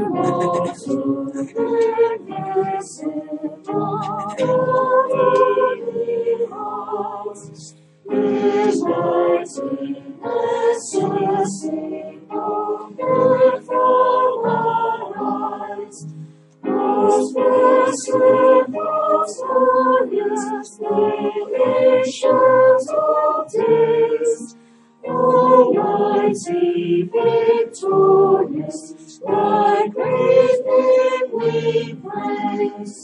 Almighty, victorious, thy great name we praise.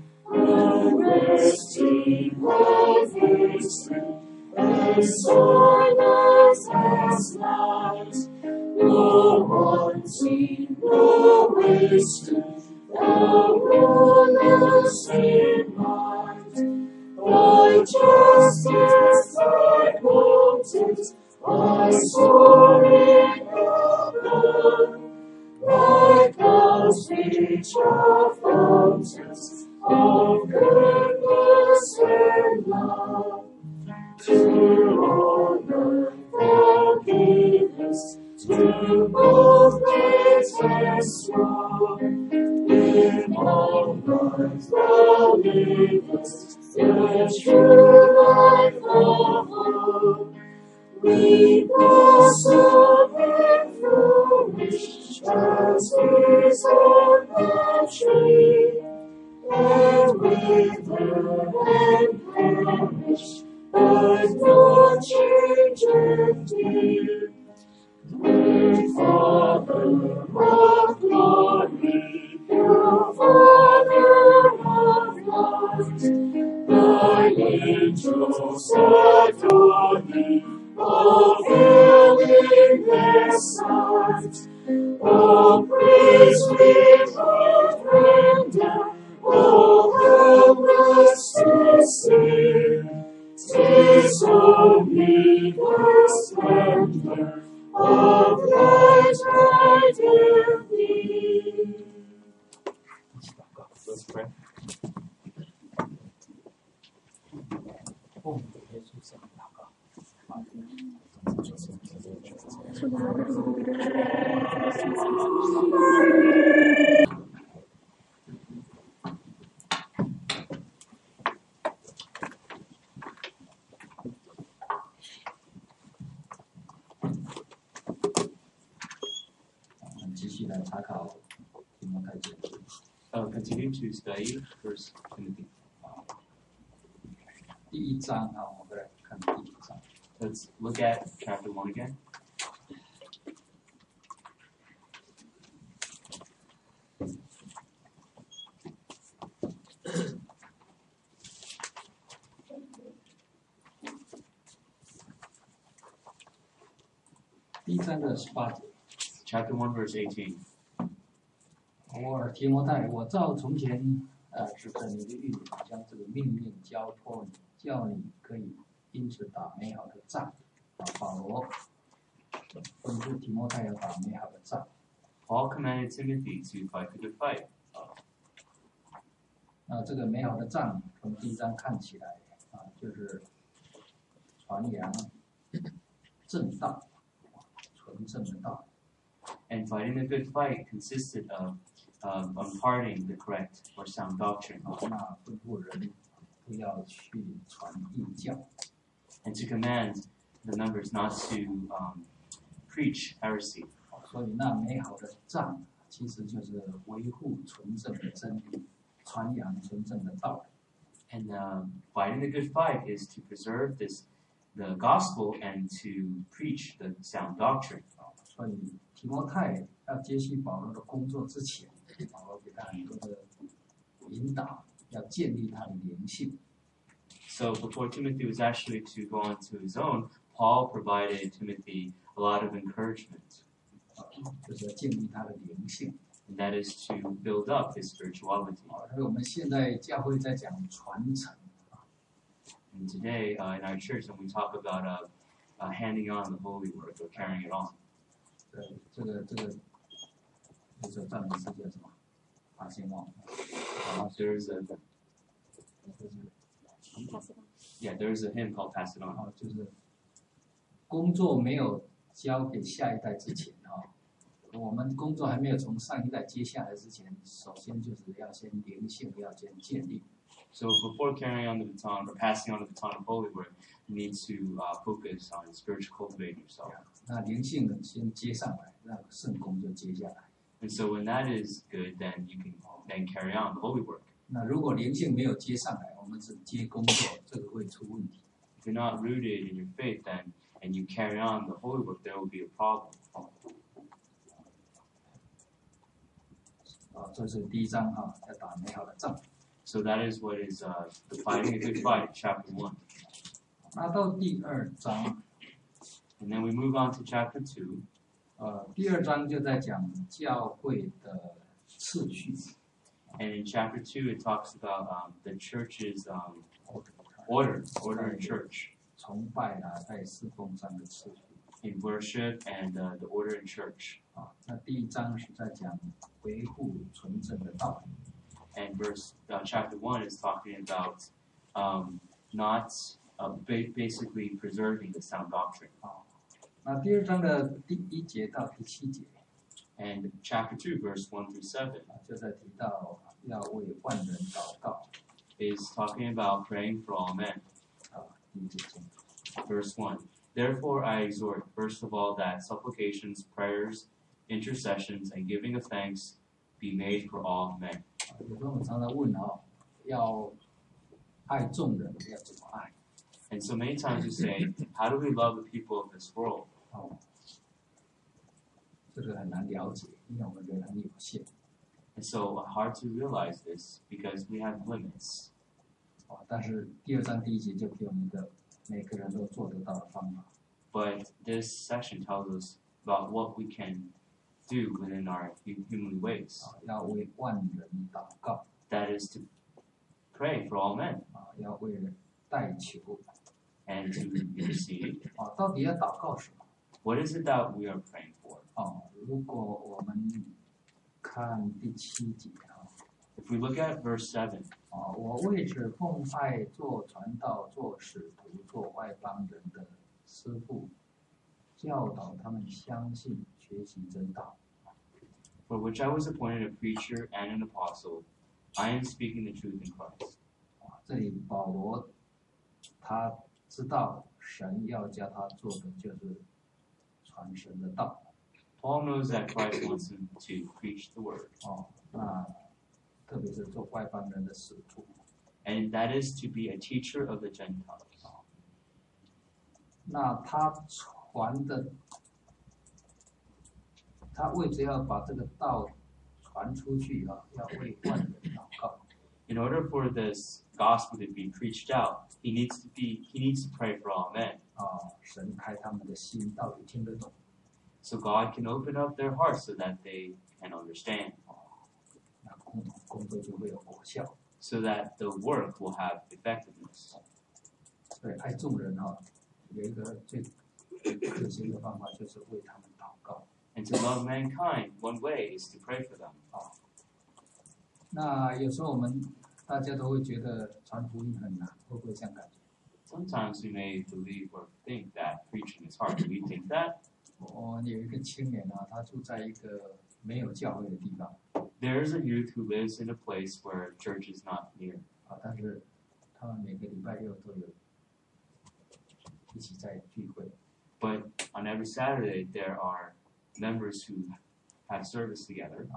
Arresting of victory, and silence as light. No wanting, no wasting, thou rulest in might. Thy justice, thy mountains, thy soaring above, thy clouds reach our fountains of goodness and love. To honor thou givest, to both great and strong. In all lives thou livest, the true life of hope. We blossom and flourish as trees on the tree, and wither and perish, but not change indeed. Great Father of glory, pure Father of light, thy angels adore thee, all failing their sight. All praise we both render, all helpless to sing. 'Tis only the splendor of light right in thee. Let's pray. Continue to study 1 Timothy. 第一章啊，我们来看第一章。 Let's look at chapter 1 again. 第一章的18节。 Chapter 1, verse 18. 我提摩太，我照从前指着你的预言，将这个命令交托你，叫你可以因此打美好的仗。保罗吩咐提摩太要打美好的仗。 Paul commanded Timothy to fight the good fight. 这个美好的仗，从第一章看起来就是传扬正道，纯正的道。 And fighting the good fight consisted of imparting the correct or sound doctrine. 那吩咐人不要去传异教。 And to command the members not to preach heresy. 所以那美好的仗，其实就是维护纯正的真理，传扬纯正的道理。 And fighting the good fight is to preserve the gospel and to preach the sound doctrine. 所以提摩太要接续保罗的工作之前，保罗给他很多的引导，要建立他的灵性。 So before Timothy was actually to go on to his own, Paul provided Timothy a lot of encouragement. 就是要建立他的灵性。 And that is to build up his spirituality. 所以我们现在教会在讲传承。 And today in our church, when we talk about handing on the holy work or carrying it on. 这个就是赞美诗叫什么？发现望。 There's a hymn called Pass It On. 就是工作没有交给下一代之前我们们工作还没有从上一代接下来之前，首先就是要先灵性要先建立。 So before carrying on the baton or passing on the baton of holy work, you need to focus on spiritual cultivating yourself. 那灵性呢，先接上来，那圣工就接下来。 And so when that is good, then you can then carry on the holy work. 那如果灵性没有接上来，我们只接工作，这个会出问题。 If you're not rooted in your faith, then and you carry on the holy work, there will be a problem. 这是第一章哈，要打美好的仗。 So that is what is the fighting a good fight, chapter 1. 那到第二章， And then we move on to chapter 2. 第二章就在讲教会的次序。 And in chapter 2, it talks about the church's order in church. 崇拜啦，在侍奉上的次序。 In worship and the order in church. 那第一章是在讲维护纯正的道理。 And chapter 1 is talking about not basically preserving the sound doctrine. 那第二章的第1节到第7节。 And chapter 2, verse 1 through 7. 就在提到要为万人祷告。 Is talking about praying for all men. 第1节。 Verse 1. Therefore I exhort, first of all, that supplications, prayers, intercessions, and giving of thanks be made for all men. 有时候我们常常问要爱众人，要怎么爱？ And so many times we say, how do we love the people of this world? 这个很难了解，因为我们人很有限。 And so hard to realize this because we have limits. 但是第二章第1节就给我们一个每个人都做得到的方法。 But this section tells us about what we can do within our human ways. 要为万人祷告。 That is to pray for all men. 要为代求。 And to intercede. 到底要祷告什么？ What is it that we are praying for? 如果我们看第7节 If we look at verse 7. 我为此奉派做传道、做使徒、做外邦人的师傅，教导他们相信、学习真道。 For which I was appointed a preacher and an apostle, I am speaking the truth in Christ. 这里保罗他知道神要叫他做的就是传神的道。 Paul knows that Christ wants him to preach the word. 那特别是做外邦人的使徒。 And that is to be a teacher of the Gentiles. 那他传的，他为着要把这个道传出去要为万人祷告。 In order for this gospel to be preached out, he needs to pray for all men. 神开他们的心，到底听得懂。 So God can open up their hearts so that they can understand. 那工作就会有果效。 So that the work will have effectiveness. 对，爱众人有一个最可行的方法，就是为他们祷告。 And to love mankind, one way is to pray for them. 那有时候我们大家都会觉得传福音很难，会不会这样感觉？ Sometimes we may believe or think that preaching is hard. Do we think that? 我有一个青年他住在一个没有教会的地方。 There is a youth who lives in a place where church is not near. 但是他们每个礼拜六都有一起在聚会。 But on every Saturday, there are members who have service together.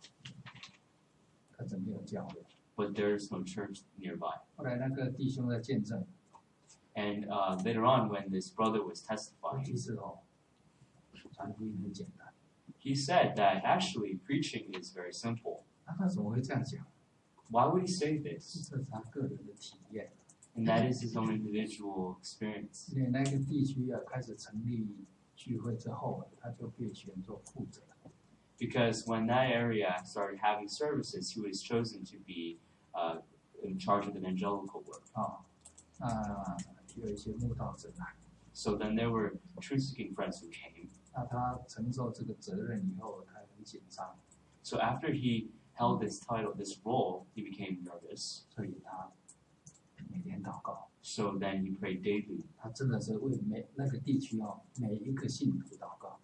可是没有教会。 But there is no church nearby. 后来那个弟兄在见证。 And later on, when this brother was testifying, 其实传福音很简单。 He said that actually preaching is very simple. 他怎么会这样讲？ Why would he say this? 这是他个人的体验。 And that is his own individual experience. 因为那个地区开始成立聚会之后，他就被选做负责。 Because when that area started having services, he was chosen to be in charge of evangelical work. 那有一些慕道者来。 So then there were truth-seeking friends who came. 那他承受这个责任以后，他很紧张。 So after he held this title, this role, he became nervous. 所以他每天祷告。 So then he prayed daily. 他真的是为那个地区每一个信徒祷告。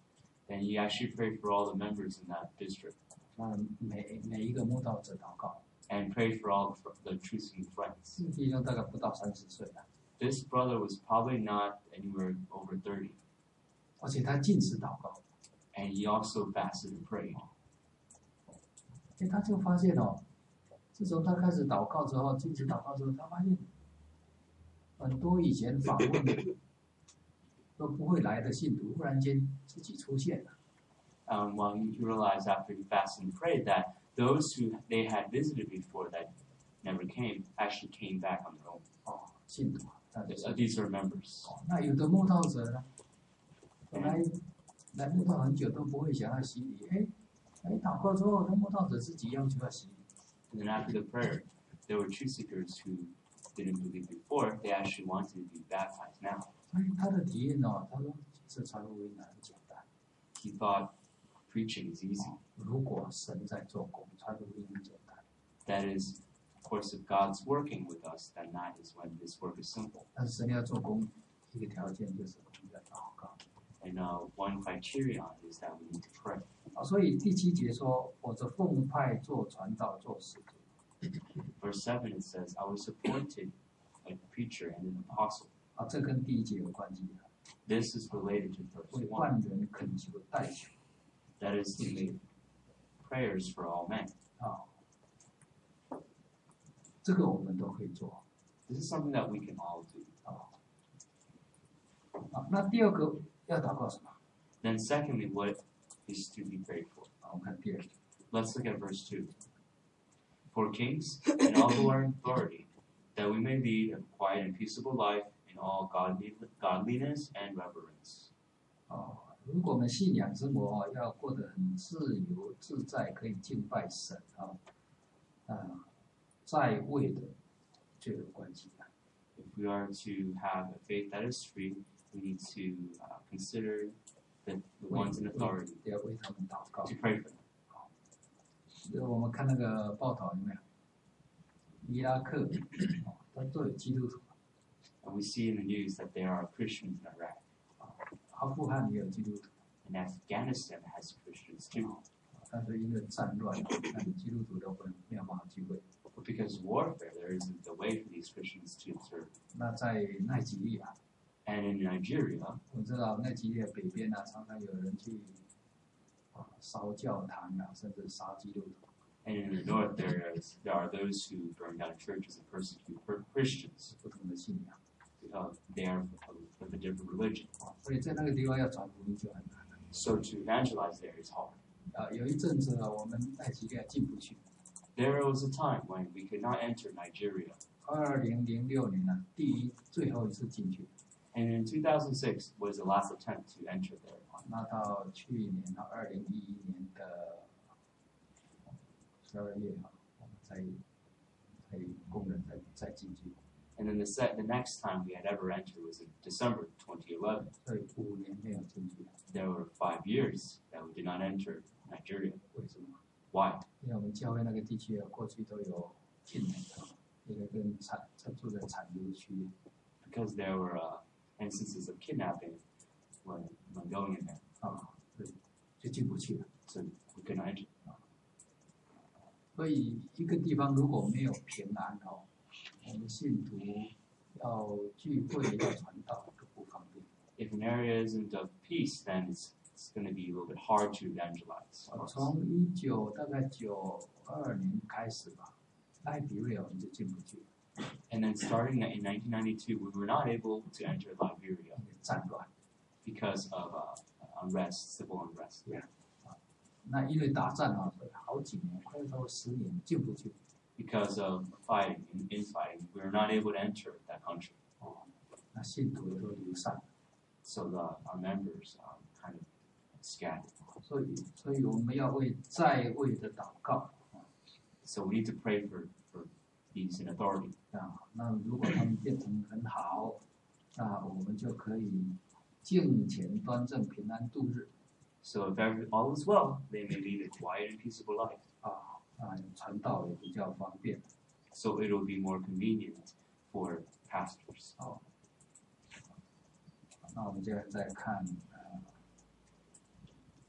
then he actually prayed for all the members in that district 那每一个慕道者祷告。 and prayed for all the troops and friends. 这个弟兄大概不到30岁了， This brother was probably not anywhere over 30, 而且他禁食祷告。 and he also fasted and prayed. 他就发现哦，自从他开始祷告之后，禁食祷告之后，他发现很多以前访问都不会来的信徒，忽然间自己出现了。 Well, he realized after he fasted and prayed that those who they had visited before that never came actually came back on their own. 哦，信徒， These are members. 那有的慕道者呢，本来来慕道很久都不会想要洗礼，祷告之后，他慕道者自己要求要洗礼。 And then after the prayer, there were truth seekers who didn't believe before. They actually wanted to be baptized now. 所以他的体验哦，他说这传福音很简单。 He thought preaching is easy. 如果神在做工，传福音很简单。 That is, of course, if God's working with us, then that is when this work is simple. 但是神要做工，一个条件就是我们要祷告。 And one criterion is that we need to pray. 所以第7节说：“我这奉派做传道，做使徒。” Verse 7 it says, I was appointed a preacher and an apostle. 这跟第1节有关系的。 This is related to verse 为 1. 万人恳求代求。 That is to make prayers for all men. 这个我们都可以做。 This is something that we can all do. 那第2个要祷告什么？ Then secondly, what is to be prayed for? 我们看第2节。 Let's look at verse 2. For kings and all who are in authority, that we may lead a quiet and peaceable life in all godliness and reverence. 如果我们信仰生活要过得很自由自在，可以敬拜神在位的就有关系的。 If we are to have a faith that is free, we need to consider the ones in authority 要为他们祷告。 to pray for them. 我们看那个报道有没有？伊拉克都有基督徒， And we see in the news that there are Christians in Iraq. 阿富汗也有基督徒， And Afghanistan has Christians too. 但是因为战乱，那你基督徒都没有办法聚会。 But because of warfare, there isn't a way for these Christians to serve. 那在奈及利亚， And in Nigeria, 我知道奈及利亚北边常常有人去烧教堂甚至杀基督徒。 and in the north, there are those who burn down churches and persecute Christians. 不同的信仰， They are of a different religion. 所以在那个地方要传福音就很难。 So to evangelize there is hard. 有一阵子我们奈及利亚进不去。 There was a time when we could not enter Nigeria. 2006年最后一次进去。 And in 2006 was the last attempt to enter there. 那到去年2011年的12月我们才公认再进去。 And then the next time we had ever entered was in December 2011. 所以5年没有进去。 There were 5 years that we did not enter Nigeria. 为什么？ Why? 因为我们教会那个地区过去都有禁人一个跟住在产油区。 Because there were instances of kidnapping when going in there. 就进不去了。 So we could not enter. 所以一个地方如果没有平安我们信徒要聚会要传道都不方便。 If an area isn't of peace, then it's going to be a little bit hard to evangelize. 从大概92年开始吧，赖比瑞亚我们就进不去。 And then starting in 1992, we were not able to enter Liberia 战乱。 because of unrest, civil unrest. 那因为打战所以好几年，快要到10年进不去。 Because of fighting, infighting, we were not able to enter that country. 那信徒都流散。 So our members kind of scattered. 所以我们要为在位的祷告。 So we need to pray for these in authority. 那如果他们变成很好，那我们就可以敬虔端正、平安度日。 So if all is well, they may lead a quiet and peaceable life. 传道也比较方便。 So it will be more convenient for pastors. 那我们接着再看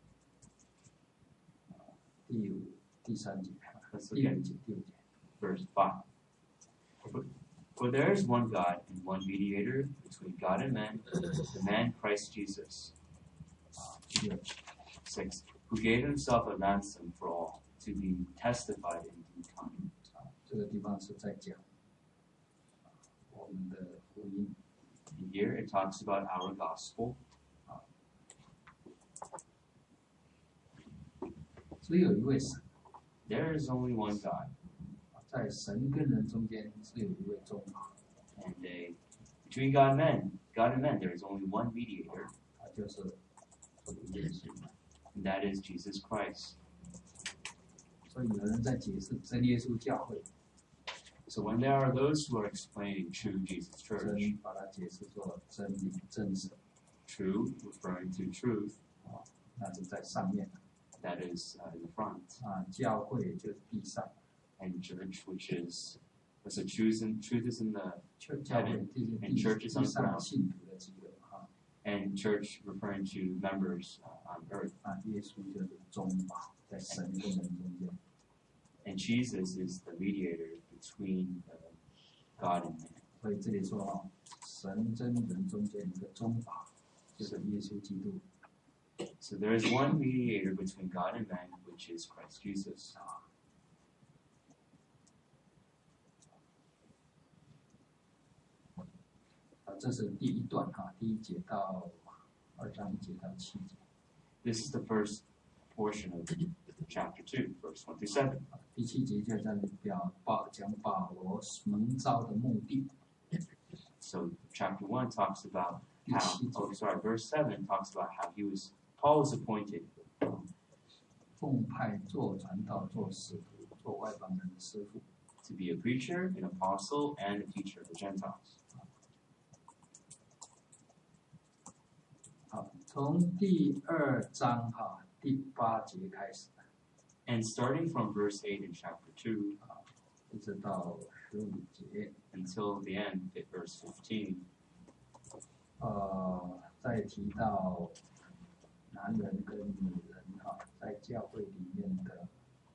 第3节， Let's 第 look 5 at 节，第5节。 verse 5. For there is one God and one mediator between God and men, the man Christ Jesus. 第6 6. Who gave himself a ransom for all, to be testified in due time. 这个地方是在讲我们的福音。 And here it talks about our gospel. 只有一位神， There is only one God, 在神跟人中间只有一位中保， and between God and men, there is only one mediator, 就是主耶稣。 and that is Jesus Christ. 所以有人在解释真耶稣教会， So when there are those who are explaining true Jesus Church, 真把它解释作真理、真神， true referring to truth, 那是在上面 that is in the front, 教会就是地上， and church, which is so truth is in the 教会就是地上信徒的集合 and church referring to members on earth. 耶稣就是中保，在神跟人中间。 And Jesus is the mediator between God and man. 所以这里说神跟人中间一个中保，就是耶稣基督。 So there is one mediator between God and man, which is Christ Jesus. 这是第1段第1节到2章1节到7节。 This is the first portion of chapter 2, verse 1 through 7. 第7节就在讲保罗蒙召的目的。 So chapter 1 talks about verse 7 talks about how Paul was appointed 奉派做传道、做使徒、做外邦人的师傅。 to be a preacher, an apostle, and a teacher of the Gentiles. 好，从第2章第8节开始， And starting from verse 8 in chapter 2 一直到15节， until the end at verse 15, 再提到男人跟女人在教会里面的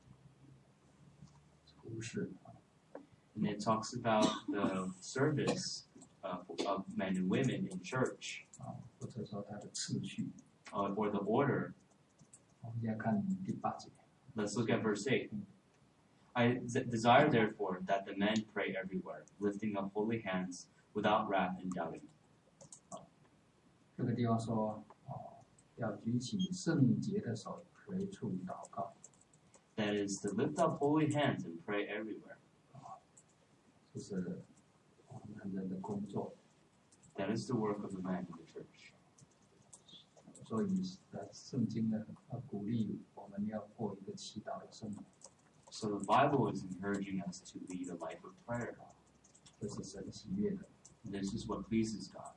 处事。 and it talks about the service of men and women in church, 或者说它的次序。 or the order. 我们现在看第8节。 Let's look at verse 8. I desire, therefore, that the men pray everywhere, lifting up holy hands, without wrath and doubting. 这个地方说，要举起圣洁的手，随处祷告。 That is, to lift up holy hands and pray everywhere. 这是男人的工作。 That is the work of the man in the church. 所以，圣经呢，鼓励我们要过一个祈祷的生活。 So the Bible is encouraging us to lead a life of prayer. 这是神喜悦的。 This is what pleases God.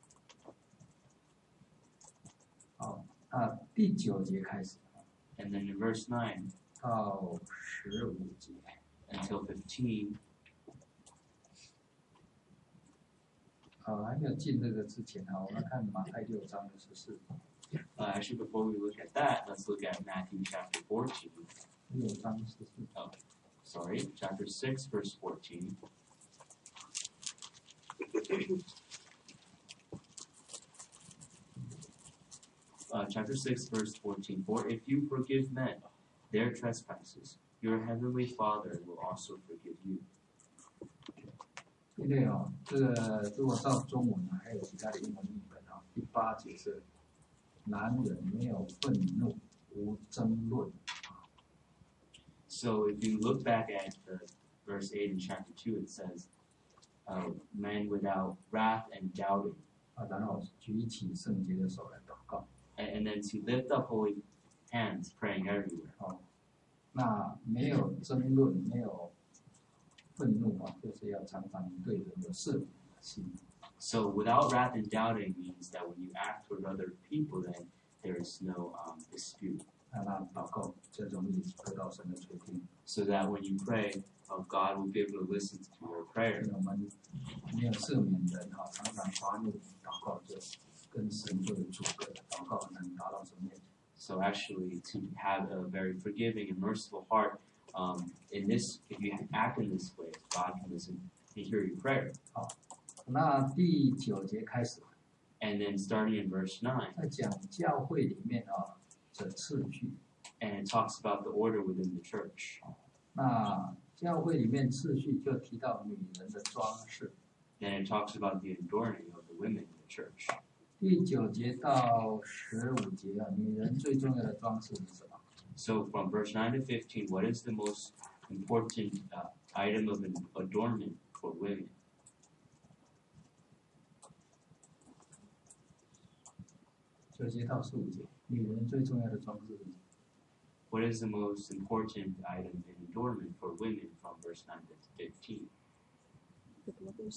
好，第9节开始， And then in verse 9 到15节， until 15, 还没有进这个之前我们看马太6章的14。 actually, before we look at that, let's look at Matthew chapter 14. 6章14。 Sorry, chapter 6, verse 14. Chapter 6, verse 14. For if you forgive men their trespasses, your heavenly Father will also forgive you. 因为这个如果照中文还有其他的英文译本第8节是男人没有愤怒，无争论。 So if you look back at verse 8 in chapter 2, it says, men without wrath and doubting. 然后举起圣洁的手来祷告。 And then to lift up holy hands, praying everywhere. 那没有争论，没有愤怒就是要常常对人有赦免的心。 So without wrath and doubting means that when you act toward other people, then there is no dispute. 那祷告就容易得到神的垂听。 So that when you pray, God will be able to listen to your prayer. 因为我们没有赦免人常常发怒祷告就跟神就有阻隔，祷告很难达到神面前。 So actually, to have a very forgiving and merciful heart, in this, if you act in this way, God can listen and hear your prayer. 那第9节开始， And then starting in verse 9, 在讲教会里面的次序。 and it talks about the order within the church. 那教会里面次序就提到女人的装饰。 Then it talks about the adorning of the women in the church. 第9节到15节女人最重要的装饰是什么？ So from verse 9 to 15, what is the most important item of an adornment for women? 9节到15节，女人最重要的装饰是什么？ What is the most important item in adornment for women from verse 9 to 15? Good works.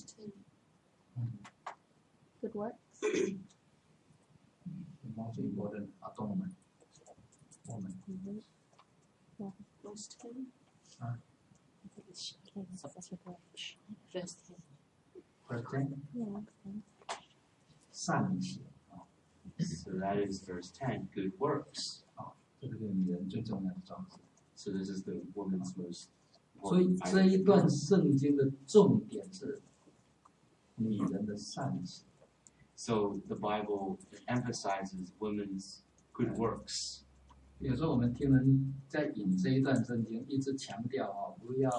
Good works. The most important adornment. Woman. Yeah, verse 10. Huh? I think it's verse 10. Verse 10. Yeah. 善行。 So that is verse 10, good works. 这个是女人最重要的装饰。 So this is the woman's most 所以 important 这一 item. 段圣经的重点是女人的善行。 So the Bible emphasizes women's good works. 有时候我们听人在引这一段圣经，一直强调不要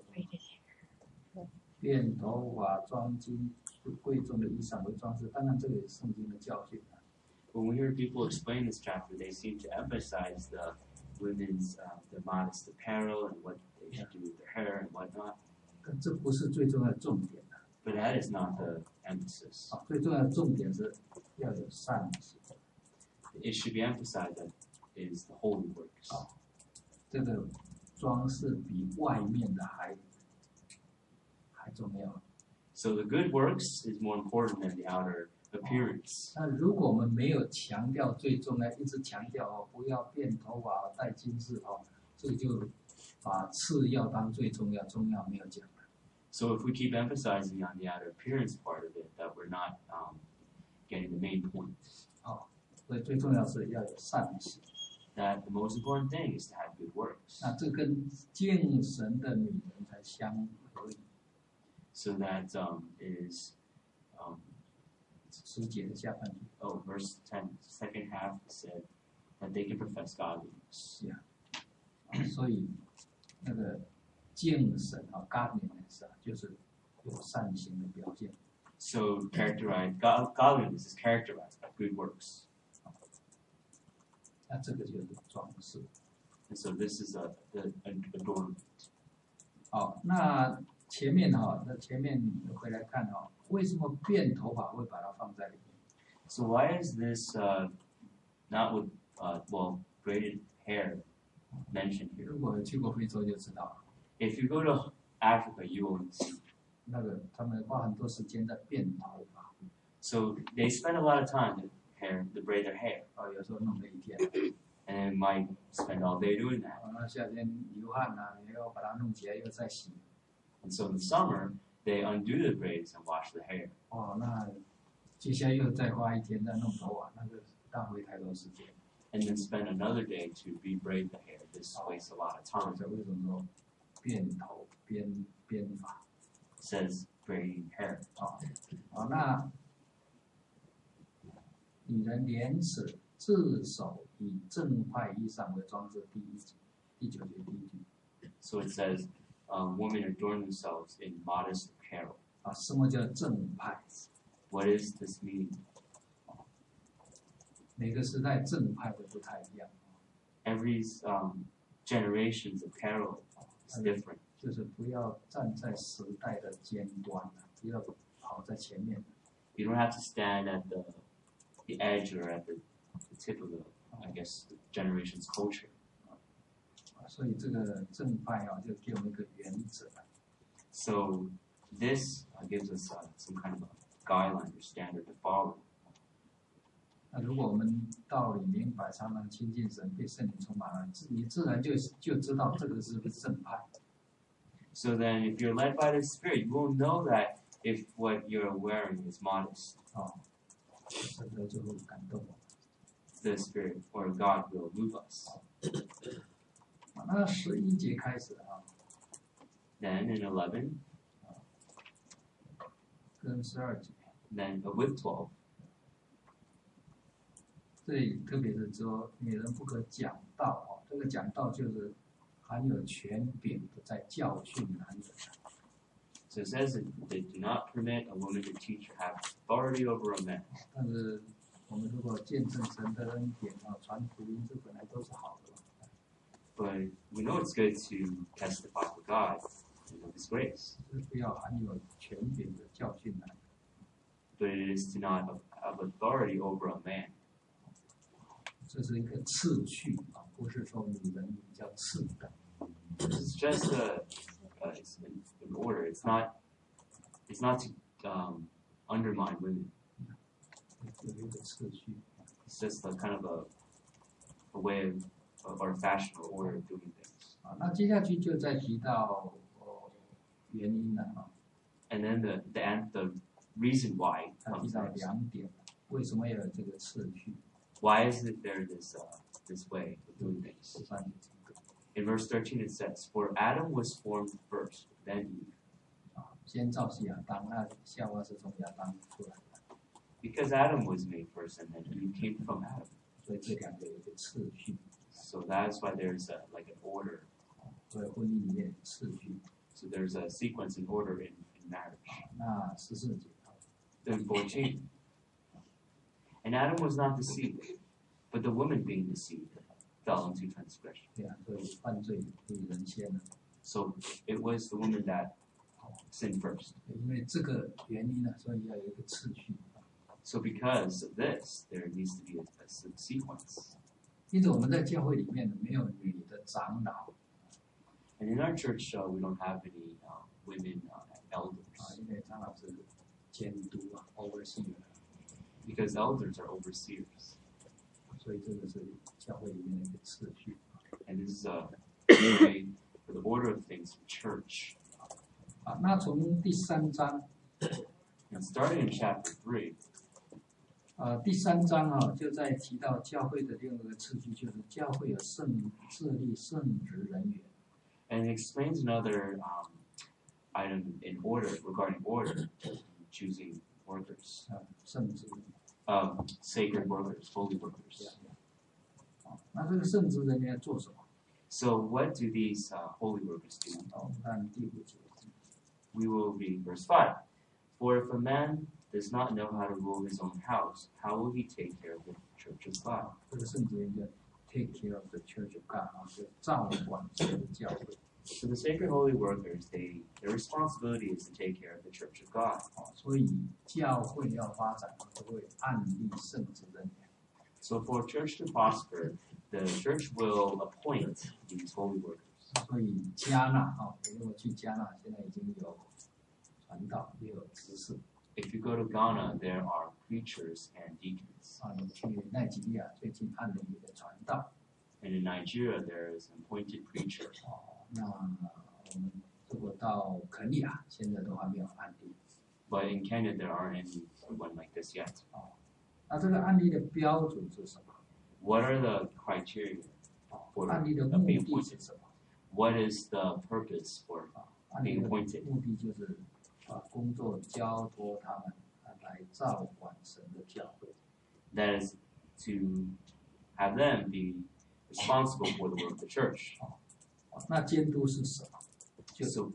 变头发、装金贵重的衣裳为装饰。当然，这个也是圣经的教训。 When we hear people explain this chapter, they seem to emphasize the women's the modest apparel and what they should do with their hair and whatnot. 但这不是最重要的重点。 But that is not the emphasis. 最重要的重点是要有善行。 It should be emphasized that it is the holy works. 这个装饰比外面的还重要。 So the good works is more important than the outer appearance. 那如果我们没有强调最重要，一直强调不要变头发、戴金饰这个就把次要当最重要，重要没有讲。 So if we keep emphasizing on the outer appearance part of it, that we're not getting the main point. 所以最重要是要有善行。 That the most important thing is to have good works. 那这跟敬神的女人才相合理。 So that is 10节的下半句。 verse 10, second half said that they can profess godliness. 所以那个敬神godliness 就是有善行的表现。 So godliness is characterized by good works. 那这个就是装饰。 And so this is the adornment. 那前面那前面回来看为什么变头发会把它放在里面？ So why is this not with braided hair mentioned here? 如果去过非洲就知道了， If you go to Africa, you will see. 那个他们花很多时间在变头发， So they spend a lot of time to braid their hair, 有时候弄了一天， and they might spend all day doing that. 那夏天流汗也要把它弄起来，又再洗。 And so in summer, they undo the braids and wash the hair. 那接下来又再花一天再弄头发，那个浪费太多时间。 And then spend another day to re-braid the hair. This wastes a lot of time. 这为什么说变头编发？ It says braiding hair. 那女人廉耻自守，以正派衣裳为装饰。第9节第1句。 So it says, women adorn themselves in modest apparel. 什么叫正派？ What does this mean? 每个时代正派的不太一样。 Every generation's apparel is different. 就是不要站在时代的尖端，不要跑在前面。 You don't have to stand at the edge or at the tip of the generation's culture. 所以这个正派就给我们一个原则。 So this gives us some kind of a guideline or standard to follow. 那如果我们道理明白，常常亲近神，被圣灵充满了，你自然就知道这个是不是正派。 So then, if you're led by the Spirit, you will know that if what you're wearing is modest. 这个就会感动我。 the Spirit or God will move us. 那11节开始啊， Then in 11, 跟12节， then with 12, 这里特别是说女人不可讲道啊，这个讲道就是含有权柄的在教训男人。 so it says that they do not permit a woman to teach or have authority over a man. 但是我们如果见证神的恩典啊，传福音，这本来都是好的嘛。 But we know it's good to testify for God and of His grace. 是不要含有权柄的教训男人。 But it is to not have authority over a man. 这是一个次序啊，不是说女人比较次等。 It's just it's an order. It's not to undermine women. 有一个次序。 It's just a kind of a way of or fashion or order of doing things. 啊，那接下去就再提到原因了啊， And then the reason why 他 comes 提到 next. 2点，为什么要有这个次序？ Why is it there this way of doing things? 13节这个 In verse 13 it says, "For Adam was formed first, then Eve." 啊，先造是亚当，那夏娃是从亚当出来的， Because Adam was made first, and then Eve came from Adam. 所以这2个有一个次序， So that's why there's like an order. 所以婚姻里面有次序。 So there's a sequence and order in marriage. 那14节啊， Then 14. And Adam was not deceived, but the woman being deceived fell into transgression. 对啊，所以犯罪比人先了。 So it was the woman that sinned first. 因为这个原因呢，所以要有一个次序。 So because of this, there needs to be a sequence. 因此我们在教会里面呢，没有女的长老 And in our church, we don't have any women 啊， elders 因为长老是监督啊 ，overseer， because elders are overseers. 所以这个是教会里面的一个次序。 And this is a way for the order of things in church. 啊，那从第3章， And starting in chapter 3, 第3章啊，就在提到教会的另外一个次序，就是教会有设立圣职人员。 and it explains another item in order regarding order, choosing workers, 啊，圣职。 sacred workers, holy workers. 啊，那这个圣职人员做什么？ So what do these holy workers do? 啊，我们看第5节。 We will read verse 5. For if a man does not know how to rule his own house, how will he take care of the church of God? 这个圣职人员 take care of the church of God 啊，就照管神的教会。 So the sacred holy workers, their responsibility is to take care of the church of God. 啊，所以教会要发展，都会按立圣职人员。 So for a church to prosper, the church will appoint these holy workers. 所以加纳啊，如果去加纳，现在已经有传道，也有执事 If you go to Ghana, there are preachers and deacons. 啊。你去奈及利亚，最近按了一个传道 And in Nigeria, there is an appointed preacher. 哦。那我们如果到肯尼亚，现在都还没有按立。 But in Kenya, there aren't anyone like this yet. 那这个按立的标准是什么？ What are the criteria 哦， for 按立的 being 目的 appointed? 是什么？ What is the purpose for 按立 being 的 appointed? 目的就是把工作交托他们，来照管神的教会。 That is to have them be responsible for the work of the church. 那监督是什么？就是 So,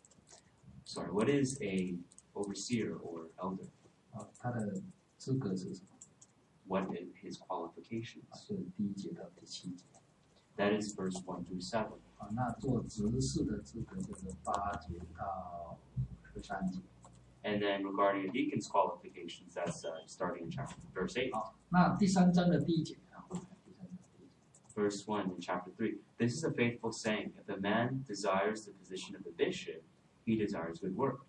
sorry, what is a overseer or elder? 他的资格是什么？ What is his qualifications? 是第1节到第7节。 That is verse 1 through 7. 那做执事的资格就是8节到13节。 And then regarding a deacon's qualifications, that's starting in verse 8. 那第3章的第1节啊，第3章的第1节。 Verse 1 in chapter 3. This is a faithful saying. If a man desires the position of a bishop, he desires good work.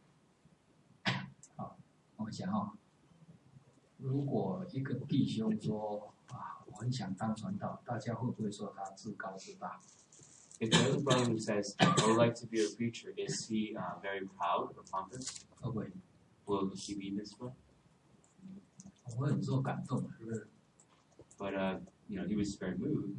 我们想如果一个弟兄说我很想当传道，大家会不会说他自高自大？ If there's a brother who says, I would like to be a preacher, is he very proud or pompous? 会不会？ Will he be this way? 我会很受感动，是不是？ But he was very moved.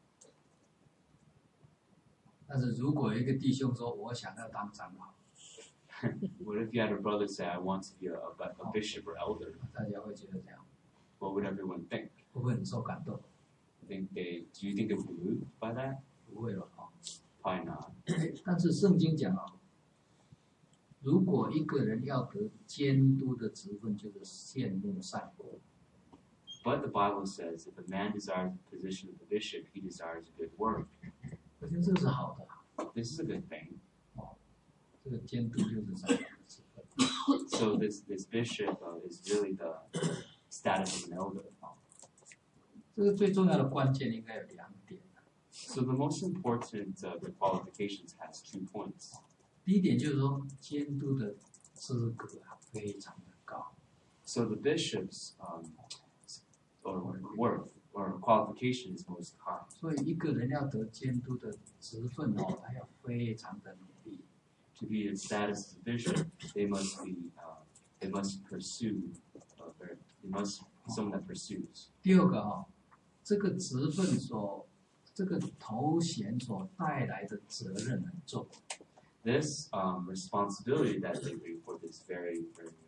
但是如果有一个弟兄说我想要当长老， What if you had a brother say, "I want to be a bishop or elder"? 大家会觉得这样， What would everyone think? 会不会很受感动？ Do you think they would be moved by that? 不会了啊。 Probably not. 但是圣经讲啊，如果一个人要得监督的职分，就是羡慕善果。 But the Bible says, if a man desires the position of the bishop, he desires a good work. 我觉得这是好的。 This is a good thing. 这个监督就是善果的职分。 So this bishop is really the status of an elder. 这个最重要的关键应该有两点。 So the most important the qualifications has 2 points. 第一点就是说，监督的资格非常的高。 So the bishop's or worth or qualification is most high. 所以一个人要得监督的职分哦，他要非常的努力。 To be in status as a bishop, they must pursue. They must be someone that pursues. 第二个哦，这个职分这个头衔所带来的责任很重。 This responsibility that they bring forth is very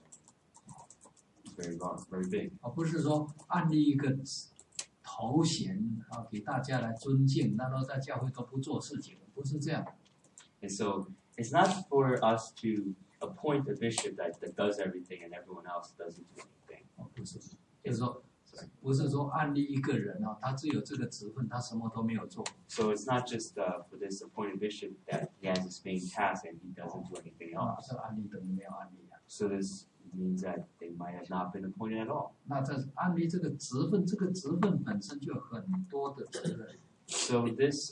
big. 不是说按立一个头衔啊，给大家来尊敬，然后在教会都不做事情，不是这样。 And so it's not for us to appoint a bishop that does everything and everyone else doesn't do anything. 不是，就是说，不是说按立一个人啊，他只有这个职分，他什么都没有做。 So it's not just for this appointed bishop that he has his main task and he doesn't do anything 这 else. 按立等于没有按立啊。 So this means that they might have not been appointed at all. 那这按立这个职分，这个职分本身就有很多的责任。 So this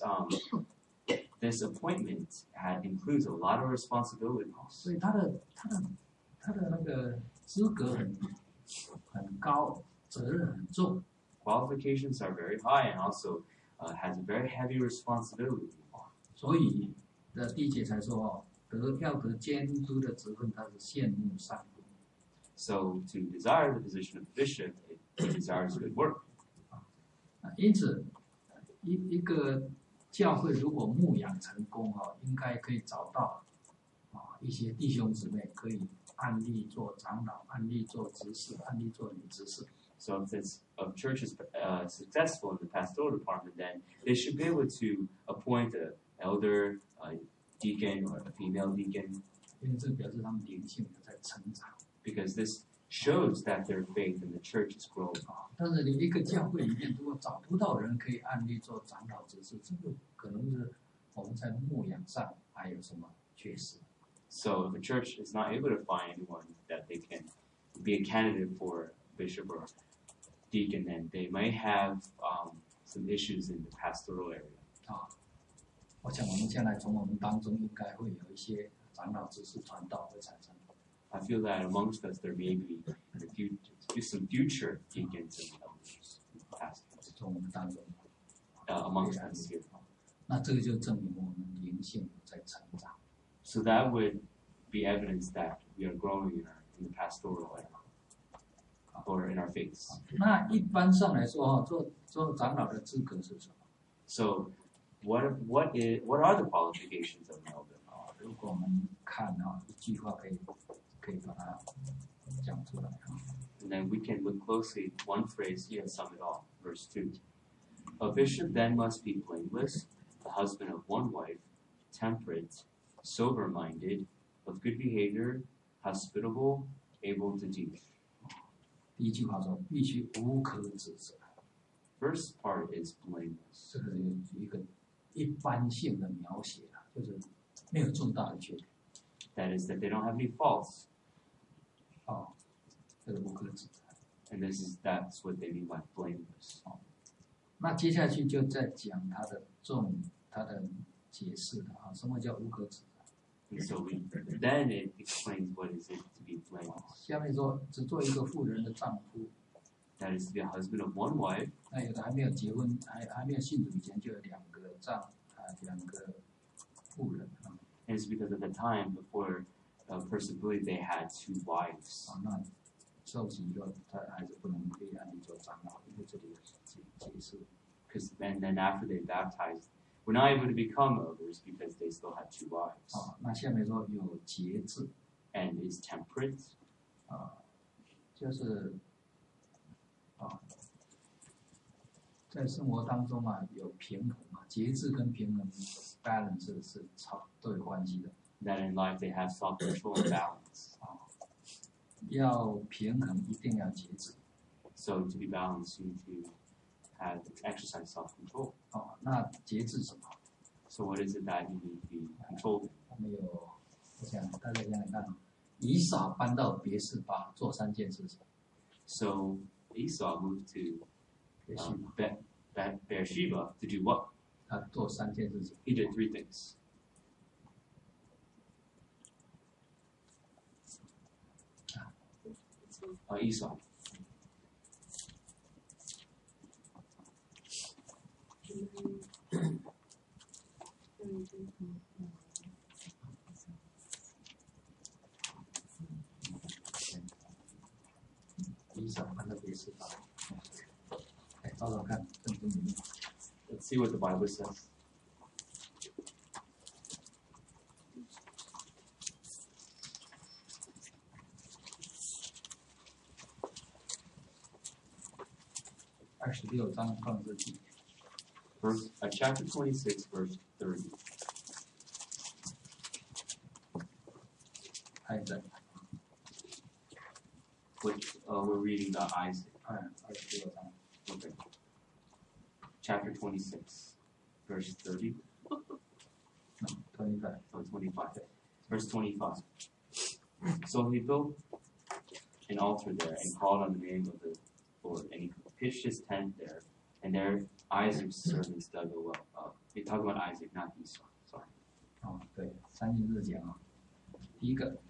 appointment includes a lot of responsibilities. 所以他的那个资格很高，责任很重。 Qualifications are very high and also has a very heavy responsibility. 所以第一节才说哦，要得监督的职分，他是羡慕善果。 So to desire the position of bishop, it desires good work. 因此，一个教会如果牧养成功哈，应该可以找到一些弟兄姊妹可以按立做长老，按立做执事，按立做女执事。 So if a church is successful in the pastoral department, then they should be able to appoint an elder, a deacon, or a female deacon, 因为这表示他们灵性有在成长 because this shows that their faith in the church is growing. 但是你一个教会里面如果找不到人可以按立做长老执事，这个可能是我们在牧养上还有什么缺失。 So if a church is not able to find anyone that they can be a candidate for bishop or deacon, then they might have some issues in the pastoral area. 我想我们将来从我们当中应该会有一些长老执事传道会产生。 I feel that amongst us there may be some future deacons and elders, pastors 从我们当中， amongst us here. 那这个就证明我们灵性有在成长。 So that would be evidence that we are growing in the pastoral area or in our faith. 那一般上来说做长老的资格是什么？ So what are the qualifications of an elder? 如果我们看一句话可以把它讲出来 And then we can look closely at one phrase here and sum it all. Verse 2. A bishop then must be blameless, the husband of one wife, temperate, sober-minded, of good behavior, hospitable, able to teach. 第一句话说必须无可指责， First part is blameless. 这个是一个一般性的描写就是没有重大的缺点 That is that they don't have any faults. 这个无可指责。 And that's what they mean by blameless. 那接下去就在讲它的解释了什么叫无可指责？ And so then it explains what is it to be blameless. 下面说只做一个妇人的丈夫， That is to be a husband of one wife. 那有的还没有结婚，还没有信主以前就有两个妇人 And it's because at the time before a person believed they had 2 wives. 那受洗以后他还是不能被按立做长老，因为这里有结识 and then after they baptized, were not able to become elders because they still had 2 wives. 啊。那下面说有节制 And is temperate, 啊，就是啊，在生活当中啊有平衡啊，节制跟平衡 balance 是都有关系的 that in life they have self-control and balance. 啊。要平衡一定要节制 So to be balanced, you need to have exercise self-control. 啊。那节制什么？ So what is it that you need to be controlled in? 我们有，我想大家想想看，以扫搬到别是巴做3件事情， So Esau moved to 别是巴 Beersheba to do what? 他做3件事情。 He did 3 things. Esau. 以扫搬到别是巴，来找找看圣经里面。 Let's see what the Bible says. 26章创世纪 Chapter 26, verse 30. 还在 Which we're reading about Isaac. 26章 Okay. Chapter 26, verse 30. 25 Oh, 25. Verse 25. So he built an altar there and called on the name of the Lord, and he pitched his tent there, and there Isaac's servants dug a well. You're talking about Isaac, not Esau. Sorry. 哦，对，3件事讲啊。第一个，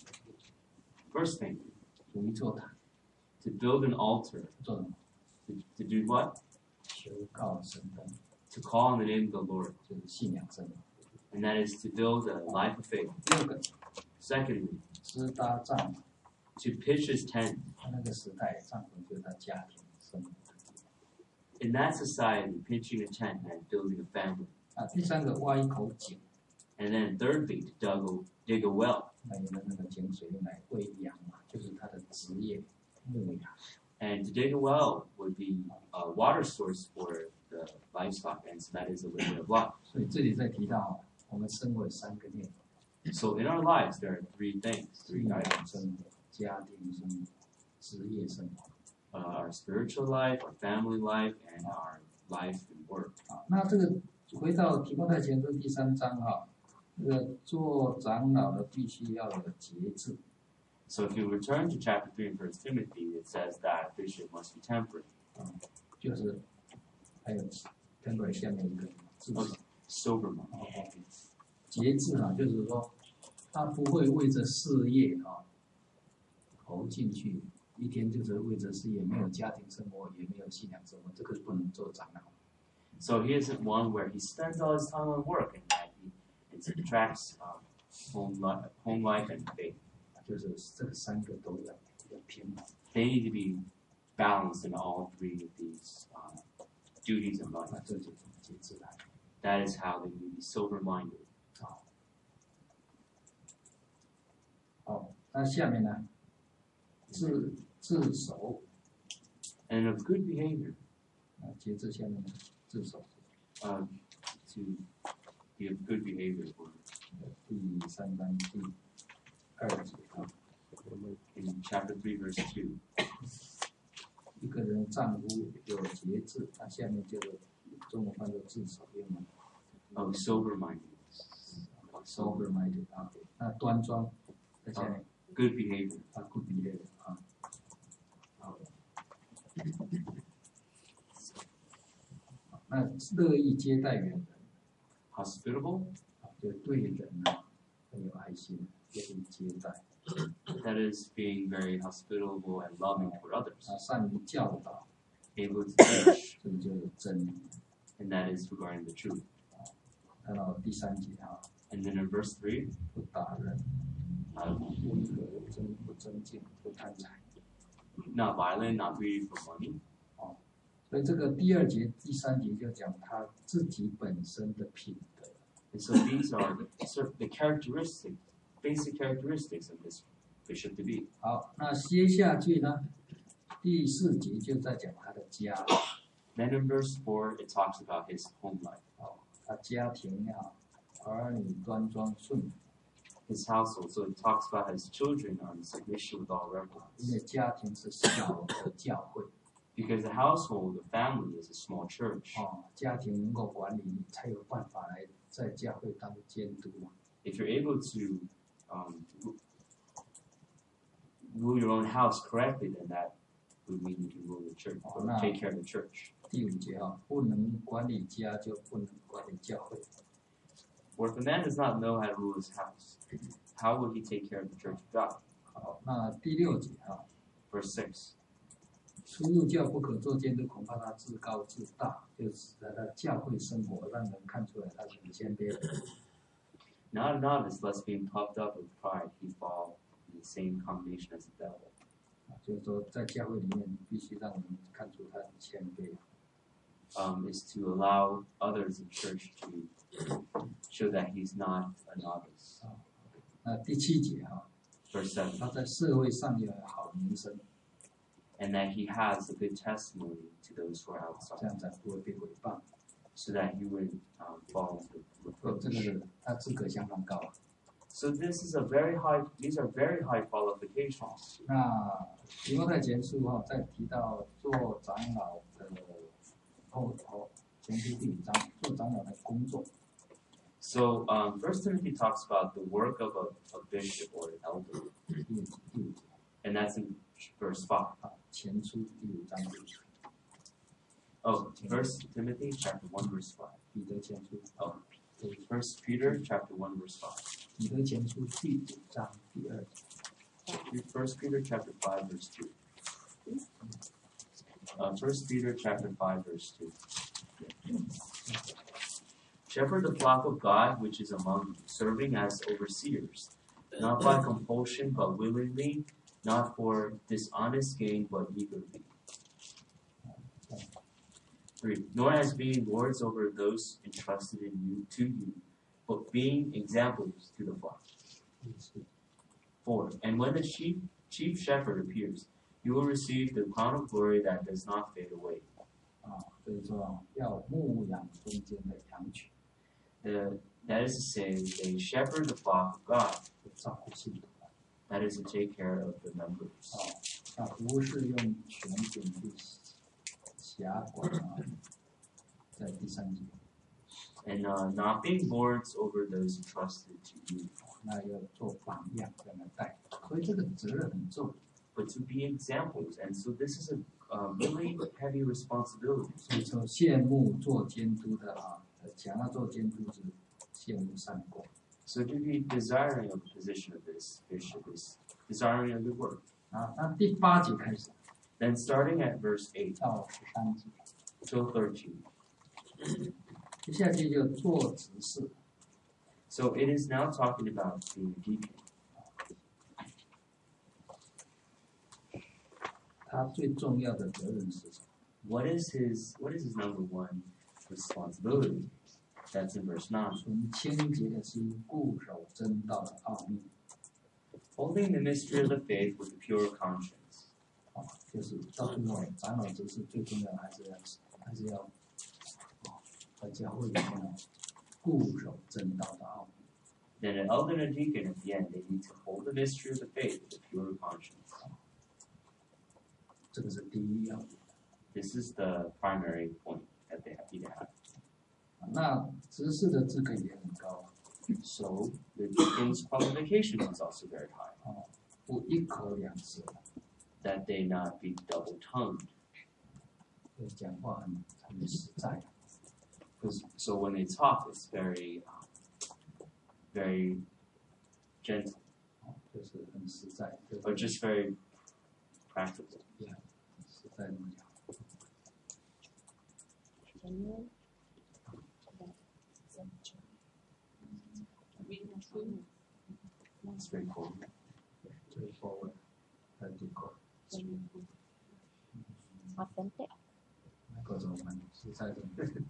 First thing, 筑一座坛， to build an altar. 做什么？ To do what? 求告神的， To call on the name of the Lord. 就是信仰神的。 And that is to build a life of faith. 第二个， Secondly, 支搭帐篷， to pitch his tent. 他那个时代帐篷就是他家庭生活。 In that society, pitching a tent meant building a family. 啊，第三个挖一口井， And then thirdly, to dig a well. 那有的那个井水用来喂养嘛，就是他的职业牧羊。 And to dig a well would be a water source for the livestock, and so that is a little bit of life. 所以这里在提到，我们生活有3个内容： So in our lives, there are 3 things, 信 3 仰 items. 生活、家庭生活、职业生活。 Our spiritual life, our family life, and our life and work. 啊，那这个回到提摩太前书第3章哈，这个做长老的必须要有节制。 So if you return to chapter 3 in 1 Timothy, it says that a bishop must be temperate. 就是还有 temperate 下面一个制止。 Sober-minded. 节制啊，就是说他不会为着事业啊投进去，一天就是为着事业，没有家庭生活，也没有信仰生活，这个不能做长老。 So he isn't one where he spends all his time on work and that it subtracts home life and faith. 就是这个3个都要平衡。 They need to be balanced in all 3 of these duties in life. 那这就是节制来。 That is how they need to be sober-minded. 好，那下面呢？自守 And of good behavior, 啊，节制下面呢，自守。 to be of good behavior. 第3章第2节啊， In chapter 3, verse 2. 一个人丈夫有节制，那下面就是中文翻作自守，英文 Of sober-minded. sober minded 啊，那端庄在下面 Good behavior. 啊，good behavior 啊，好，那乐意接待远人 Hospitable. 啊，就对人啊很有爱心，乐意接待 That is being very hospitable and loving toward others. 啊，善于教导， Able to teach. 这个就是真理。 And that is regarding the truth. 看到第3节啊， And then in verse 3, 不打人，温和不争竞，不贪财。 not violent, not greedy for money. 所所以这个第2节、第3节就讲他自己本身的品德。 And so these are the characteristics, basic characteristics of this bishop to be. 好，那接下去呢，第4节就在讲他的家。 Then in verse 4, it talks about his home life, 哦，他家庭呀，儿女端庄顺服， his household. So it talks about his children are in submission with all 因为 reverence. 家庭是小的教会。 Because the household, the family, is a small church. 哦，家庭能够管理，你才有办法来在教会当监督嘛。 If you're able to rule your own house correctly, then that would mean you can rule the church, or no. take care of the church. 第5节啊，不能管理家，就不能管理教会。 For if a man does not know how to rule his house, how will he take care of the church of God? 好，那第6节啊， Verse 6. 出入教不可做监督，恐怕他自高自大，就使得他教会生活让人看出来他是很谦卑的。 Not a novice, lest being puffed up with pride, he fall in the same combination as the devil. 就是说，在教会里面必须让人看出他很谦卑。 Is to allow others in church to show that he's not a novice. 那第7节啊， Verse 7. 他在社会上有好名声， And that he has a good testimony to those who are 这 outside, 样才不会被诽谤。 so that he would fall into 这 reproach. 个他资格相当高。 So this is a very high. These are very high qualifications. 那提摩太前书哈，在提到做长老的前书第5章，做长老的工作。 So First Timothy talks about the work of a bishop or an elder, 第5节 and that's in verse 5. 啊，前书第5章第5节， Oh, First Timothy chapter 1 verse 5. 彼得前书 Oh, First Peter chapter 1 verse 5. 彼得前书第5章第2节。 First Peter chapter 5 verse 2. First Peter chapter 5 verse 2. Shepherd the flock of God which is among you, serving as overseers, not by compulsion but willingly, not for dishonest gain but eagerly. 3. Nor as being lords over those entrusted in you to you, but being examples to the flock. 第4 4. And when the chief shepherd appears, you will receive the crown of glory that does not fade away. 啊，所以说要牧养中间的羊群， That is to say, they shepherd the flock of God. 照顾信徒。 That is to take care of the members. 啊，那不是用权柄去辖管啊，在第3节， And not being lords over those entrusted to you, 那要做榜样这样来带，所以这个责任很重。 but to be examples. And so this is a really heavy responsibility. 所以说羡慕做监督的啊，想要做监督是羡慕善果。 So to be desiring of the position of this bishop is desiring a good work. 啊，那第8节开始 Then starting at verse 8 到13节， till 13. 接下去就做执事。 So it is now talking about being a deacon. 他最重要的责任是什么？ What is his number one responsibility? That's in verse 9. 纯清洁的心，固守真道的奥秘。 Holding the mystery of the faith with a pure conscience. 啊，就是到最后长老执事最重要的还是要在教会里面固守真道的奥秘。 Then an elder and a deacon at the end, they need to hold the mystery of the faith with a pure conscience. 这个是第一要点。 This is the primary point that they need to have. 那执事的资格也很高， So the deacon's qualification is also very high. 不一口两舌， That they not be double-tongued. 讲话很实在。 So when they talk, it's very, very gentle, 就是很实在，就是 but just very practical. 实在那么讲。 Genuine. Straightforward. 最后的这个 Authentic. 各种们实在的。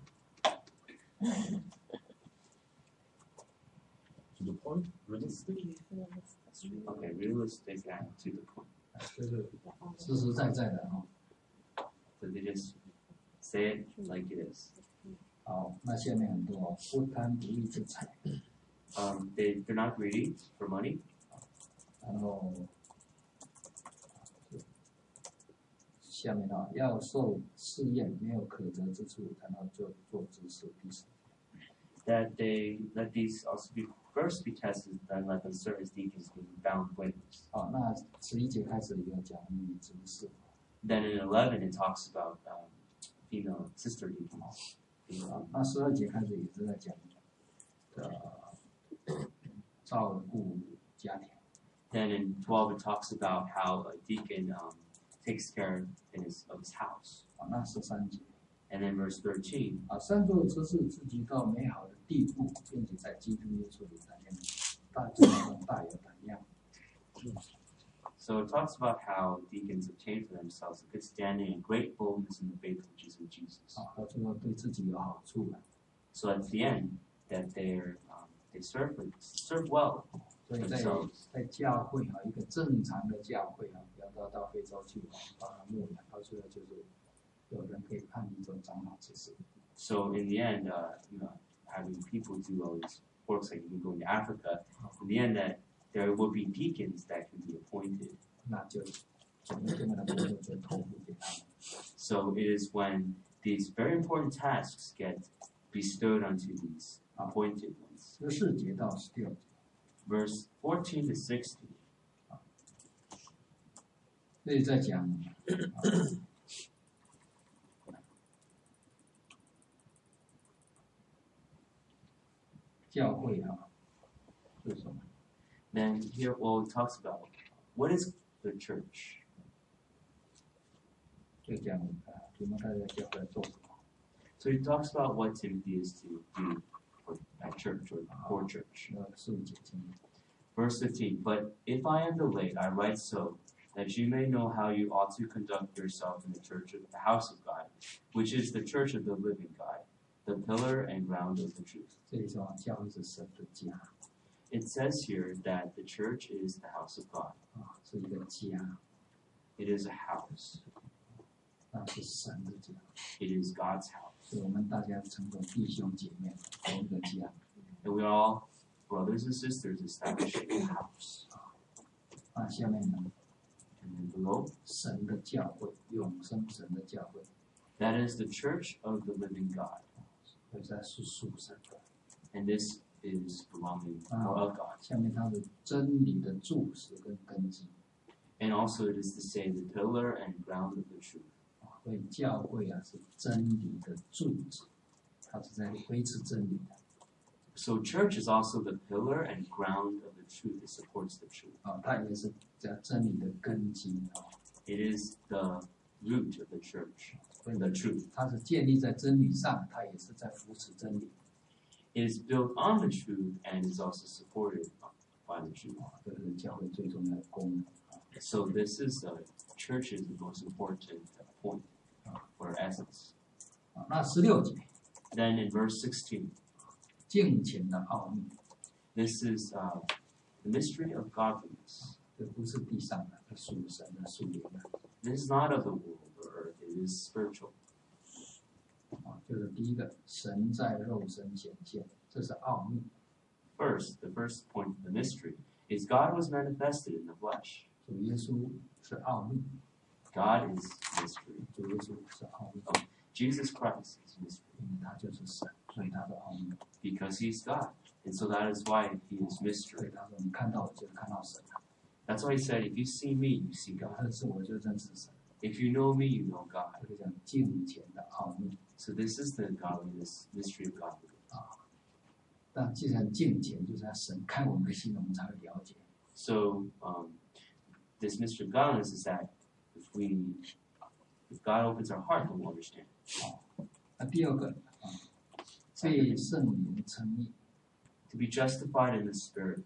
To the point, realistic. Okay, realistic and to the point. 就是实实在在的啊。 So they just say it like it is. 好，那下面很多不贪不义之财， They're not greedy for money. 然后下面啊要受试验，没有可责之处，然后就做执事第十。 That they let these also be first be tested, then let them serve as deacons being found blameless. 好，那11节开始有讲女执事， Then in 11 it talks about female sister deacons. 那12节开始也是在讲照顾家庭。 Then in 12 it talks about how a deacon takes care of his house. 好，那13节 And then verse 13, 啊，善作之事自己到美好的地步，并且在基督耶稣里大有胆量。 so it talks about how deacons obtain for themselves a good standing and great boldness in the faith which is in Jesus. 啊，和这个对自己有好处的。 So at the end, that they serve well 所以在教会啊，一个正常的教会啊，不要到非洲去帮他牧养，到最后就是有人可以判一种长老之事。 So in the end, having people do all these works, like even going to Africa, in the end that there will be deacons that can be appointed. 那就整个这么的工作就托付给他们。 So it is when these very important tasks get bestowed onto these appointed ones. 14节到16节， Verse 14 to 16. 这里在讲教会啊是什么？ Then here, it talks about what is the church. 就讲提摩太在教会做什么？ So he talks about what Timothy is to do at church or for church. 15节经文。 Verse 15, but if I am delayed, I write so, that you may know how you ought to conduct yourself in the church of the house of God, which is the church of the living God, the pillar and ground of the truth. 这里说教会是神的家 It says here that the church is the house of God. 啊，是一个家， It is a house. 那是神的家， It is God's house. 所以我们大家称作弟兄姐妹同一个家。 And we all, brothers and sisters, establish a house. 那下面呢， And then below, 神的教会，永生神的教会， that is the church of the living God. 所以在是属神的。 And this is belonging or of God. 下面它的真理的柱石跟根基 And also it is to say the pillar and ground of the truth. 啊，所以教会啊是真理的柱子，它是在维持真理的 So church is also the pillar and ground of the truth. It supports the truth. 啊，它也是在真理的根基啊， It is the root of the church, 所以 the truth. 它是建立在真理上，它也是在扶持真理 It is built on the truth and is also supported by the truth. 啊，这是教会最重要的功能啊。 So this is church's most important point or essence. 啊，那16节 Then in verse 16, 敬虔的奥秘， this is the mystery of godliness. 这不是地上的，是属神的、属灵的 This is not of the world or earth, it is spiritual. 啊。就是第一个，神在肉身显现，这是奥秘。 First, the first point of the mystery is God was manifested in the flesh. 主耶稣是奥秘， God is mystery. 主耶稣是奥秘， Jesus Christ is mystery 因为他就是神，所以他的奥秘。 because he's God. And so that is why he is 所以 mystery. 他说：“你看到我就看到神了， That's why he said, if you see me, you see God. 认识我就认识神。 If you know me, you know God. ” 这个叫敬虔的奥秘。 So this is the godliness, mystery of godliness. 但既然敬虔，就是要神开我们的心，我们才会了解。 So this mystery of godliness is that if God opens our heart, then we'll understand. 那第二个啊，被圣灵称义 To be justified in the Spirit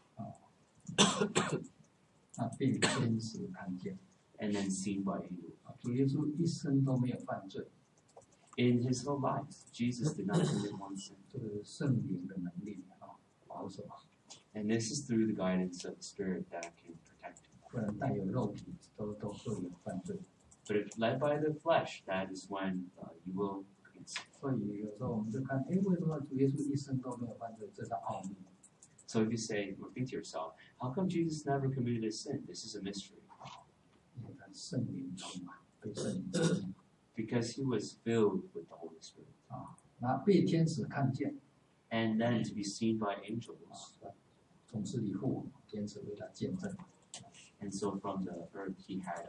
那被天使看见 and then seen by angels. 啊，主耶稣一生都没有犯罪， In his whole life, Jesus did not commit one sin. 这个是圣灵的能力啊，保守， And this is through the guidance of the Spirit that can protect him. 不然带有肉体都会有犯罪。 But if led by the flesh, that is when you will commit sin. 所以有时候我们就看，哎，为什么主耶稣一生都没有犯罪？这是奥秘。 So if you say, or think to yourself, how come Jesus never committed a sin? This is a mystery. 因为他圣灵充满，被圣灵充满 Because he was filled with the Holy Spirit. 啊，那被天使看见 And then to be seen by angels. 啊，从死里复活，天使为他见证。 And so from the earth he had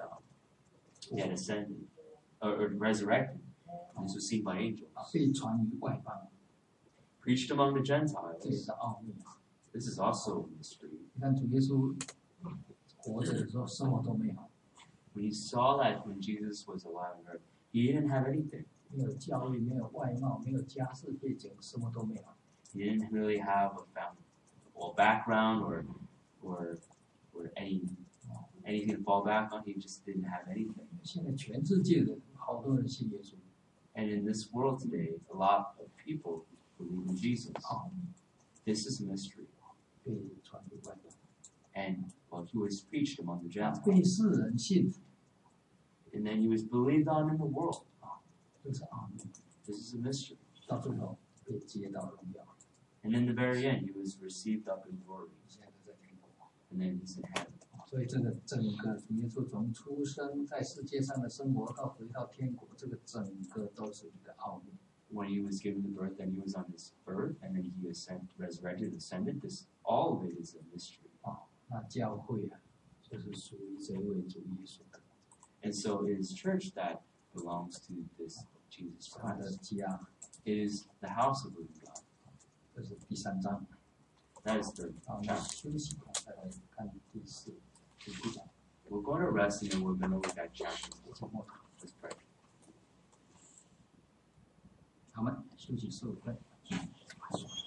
ascended or resurrected. And this was seen by angels. 啊，被传于外邦， Preached among the 这也 Gentiles. 是奥秘啊。 This is also a mystery. 你看主耶稣活着的时候，什么都没有， When you saw that when Jesus was alive on earth, he didn't have anything. 没有教育，没有外貌，没有家世背景，什么都没有。 He didn't really have a background or anything to fall back on. He just didn't have anything. 现在全世界的好多人信耶稣， And in this world today, a lot of people believe in Jesus. 奥秘 This is a mystery. 被传于外邦， And well, he was preached among the 被 Gentiles. 世人信服， And then he was believed on in the world. 这是奥秘。 This is a mystery. 到最后被接到荣耀， And in the very end, he was received up in glory. 现在都在天国。 And then he's in heaven. 所以这个整个主耶稣从出生在世界上的生活到回到天国，这个整个都是一个奥秘。 When he was given the birth, then he was on this earth, and then he resurrected, ascended. This all of it is a mystery. 那教会啊，就是属于这位主耶稣的， And so it is church that belongs to this Jesus 他的 Christ. 家。 It is the house of living God. 这是第3章。 That is the 好，那 chapter. 休息，再来看第4章。 We're going to rest and then we're going to look at chapter 4. 周末， Let's pray. 好吗？休息15分。